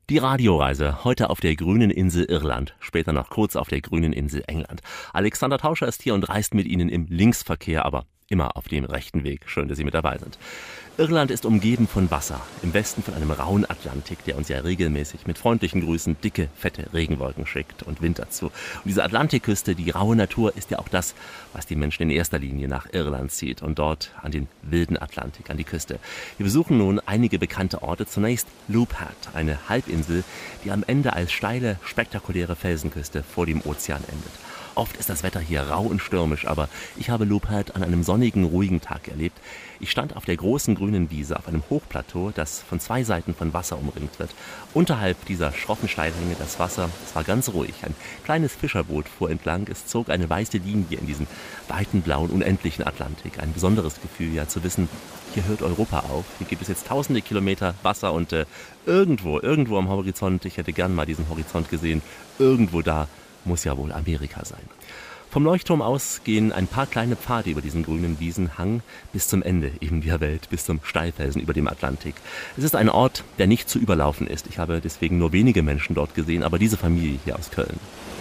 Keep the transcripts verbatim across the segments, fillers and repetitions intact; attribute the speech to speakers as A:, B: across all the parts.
A: Die Radioreise, heute auf der grünen Insel Irland, später noch kurz auf der grünen Insel England. Alexander Tauscher ist hier und reist mit Ihnen im Linksverkehr, aber immer auf dem rechten Weg. Schön, dass Sie mit dabei sind. Irland ist umgeben von Wasser, im Westen von einem rauen Atlantik, der uns ja regelmäßig mit freundlichen Grüßen dicke, fette Regenwolken schickt und Wind dazu. Und diese Atlantikküste, die raue Natur, ist ja auch das, was die Menschen in erster Linie nach Irland zieht und dort an den wilden Atlantik, an die Küste. Wir besuchen nun einige bekannte Orte. Zunächst Loop Head, eine Halbinsel, die am Ende als steile, spektakuläre Felsenküste vor dem Ozean endet. Oft ist das Wetter hier rau und stürmisch, aber ich habe Loop Head an einem sonnigen, ruhigen Tag erlebt. Ich stand auf der großen grünen Wiese auf einem Hochplateau, das von zwei Seiten von Wasser umringt wird. Unterhalb dieser schroffen Steilhänge das Wasser, es war ganz ruhig. Ein kleines Fischerboot fuhr entlang, es zog eine weiße Linie in diesen weiten, blauen, unendlichen Atlantik. Ein besonderes Gefühl, ja, zu wissen, hier hört Europa auf. Hier gibt es jetzt tausende Kilometer Wasser und äh, irgendwo, irgendwo am Horizont, ich hätte gern mal diesen Horizont gesehen, irgendwo da muss ja wohl Amerika sein. Vom Leuchtturm aus gehen ein paar kleine Pfade über diesen grünen Wiesenhang bis zum Ende eben der Welt, bis zum Steilfelsen über dem Atlantik. Es ist ein Ort, der nicht zu überlaufen ist. Ich habe deswegen nur wenige Menschen dort gesehen, aber diese Familie hier aus Köln.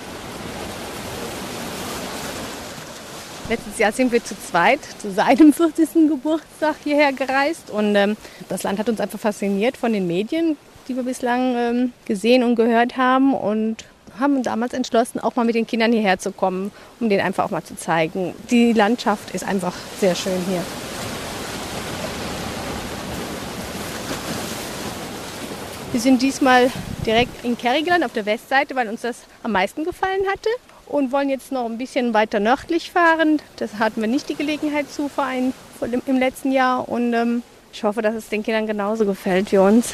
B: Letztes Jahr sind wir zu zweit zu seinem vierzigsten Geburtstag hierher gereist und ähm, das Land hat uns einfach fasziniert von den Medien, die wir bislang ähm, gesehen und gehört haben, und haben damals entschlossen, auch mal mit den Kindern hierher zu kommen, um denen einfach auch mal zu zeigen. Die Landschaft ist einfach sehr schön hier. Wir sind diesmal direkt in Kerryland auf der Westseite, weil uns das am meisten gefallen hatte, und wollen jetzt noch ein bisschen weiter nördlich fahren. Das hatten wir nicht die Gelegenheit zu vor ein, vor dem, im letzten Jahr, und ähm, ich hoffe, dass es den Kindern genauso gefällt wie uns.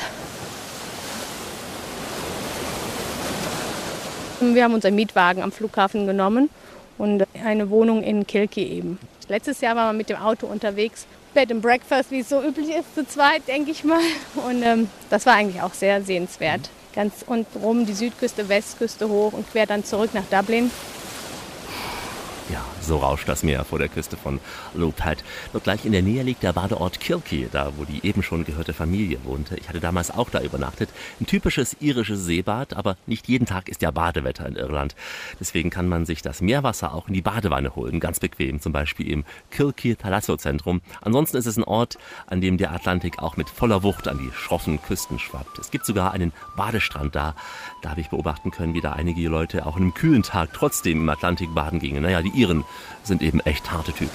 B: Wir haben unseren Mietwagen am Flughafen genommen und eine Wohnung in Kilkee eben. Letztes Jahr waren wir mit dem Auto unterwegs, Bed and Breakfast, wie es so üblich ist, zu zweit, denke ich mal. Und ähm, das war eigentlich auch sehr sehenswert. Ganz unten rum die Südküste, Westküste hoch und quer dann zurück nach Dublin.
A: Ja, so rauscht das Meer vor der Küste von Loop Head. Dort gleich in der Nähe liegt der Badeort Kilkee, da wo die eben schon gehörte Familie wohnte. Ich hatte damals auch da übernachtet. Ein typisches irisches Seebad, aber nicht jeden Tag ist ja Badewetter in Irland. Deswegen kann man sich das Meerwasser auch in die Badewanne holen, ganz bequem, zum Beispiel im Kilkee Thalasso-Zentrum. Ansonsten ist es ein Ort, an dem der Atlantik auch mit voller Wucht an die schroffen Küsten schwappt. Es gibt sogar einen Badestrand da. Da habe ich beobachten können, wie da einige Leute auch an einem kühlen Tag trotzdem im Atlantik baden gingen. Naja, die Iren sind eben echt harte Typen.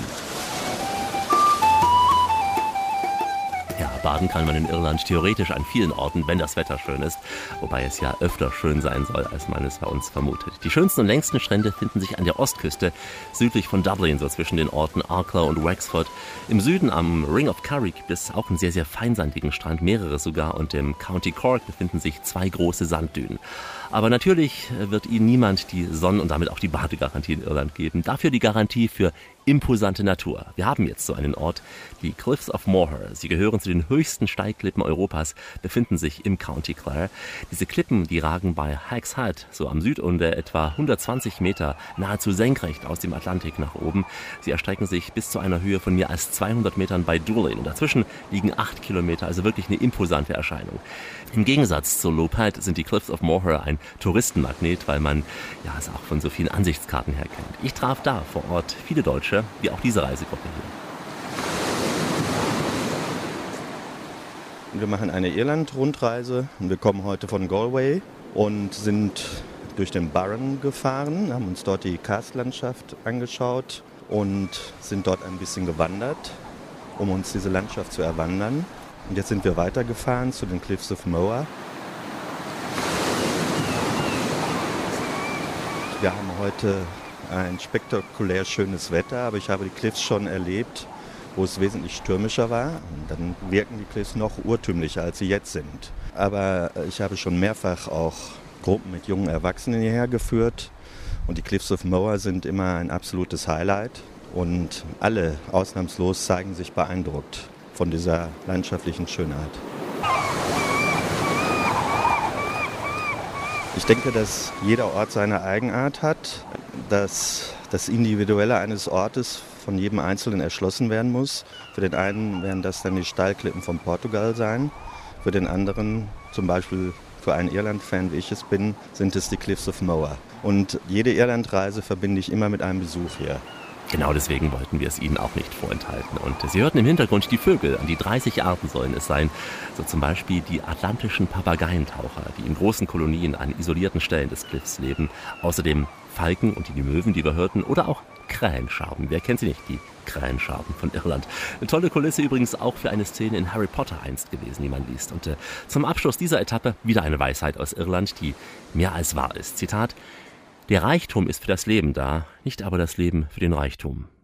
A: Ja, baden kann man in Irland theoretisch an vielen Orten, wenn das Wetter schön ist. Wobei es ja öfter schön sein soll, als man es bei uns vermutet. Die schönsten und längsten Strände finden sich an der Ostküste, südlich von Dublin, so zwischen den Orten Arklow und Wexford. Im Süden am Ring of Kerry gibt es auch einen sehr, sehr feinsandigen Strand, mehrere sogar. Und im County Cork befinden sich zwei große Sanddünen. Aber natürlich wird Ihnen niemand die Sonnen- und damit auch die Badegarantie in Irland geben. Dafür die Garantie für imposante Natur. Wir haben jetzt so einen Ort, die Cliffs of Moher. Sie gehören zu den höchsten Steilklippen Europas, befinden sich im County Clare. Diese Klippen, die ragen bei Hag's Head, so am Südende, etwa hundertzwanzig Meter nahezu senkrecht aus dem Atlantik nach oben. Sie erstrecken sich bis zu einer Höhe von mehr als zweihundert Metern bei Doolin. Und dazwischen liegen acht Kilometer, also wirklich eine imposante Erscheinung. Im Gegensatz zu Loop Head sind die Cliffs of Moher ein Touristenmagnet, weil man ja es auch von so vielen Ansichtskarten her kennt. Ich traf da vor Ort viele Deutsche, wie auch diese Reisegruppe hier.
C: Wir machen eine Irland-Rundreise und wir kommen heute von Galway und sind durch den Burren gefahren, haben uns dort die Karstlandschaft angeschaut und sind dort ein bisschen gewandert, um uns diese Landschaft zu erwandern. Und jetzt sind wir weitergefahren zu den Cliffs of Moher. Wir haben heute ein spektakulär schönes Wetter, aber ich habe die Cliffs schon erlebt, wo es wesentlich stürmischer war. Und dann wirken die Cliffs noch urtümlicher, als sie jetzt sind. Aber ich habe schon mehrfach auch Gruppen mit jungen Erwachsenen hierher geführt. Und die Cliffs of Moher sind immer ein absolutes Highlight. Und alle ausnahmslos zeigen sich beeindruckt von dieser landschaftlichen Schönheit. Ich denke, dass jeder Ort seine Eigenart hat, dass das Individuelle eines Ortes von jedem Einzelnen erschlossen werden muss. Für den einen werden das dann die Steilklippen von Portugal sein, für den anderen zum Beispiel für einen Irland-Fan, wie ich es bin, sind es die Cliffs of Moher. Und jede Irlandreise verbinde ich immer mit einem Besuch hier.
A: Genau deswegen wollten wir es Ihnen auch nicht vorenthalten. Und Sie hörten im Hintergrund die Vögel, an die dreißig Arten sollen es sein. So zum Beispiel die atlantischen Papageientaucher, die in großen Kolonien an isolierten Stellen des Cliffs leben. Außerdem Falken und die Möwen, die wir hörten, oder auch Krähenschaben. Wer kennt sie nicht, die Krähenschaben von Irland. Eine tolle Kulisse übrigens auch für eine Szene in Harry Potter einst gewesen, die man liest. Und äh, zum Abschluss dieser Etappe wieder eine Weisheit aus Irland, die mehr als wahr ist. Zitat: Der Reichtum ist für das Leben da, nicht aber das Leben für den Reichtum.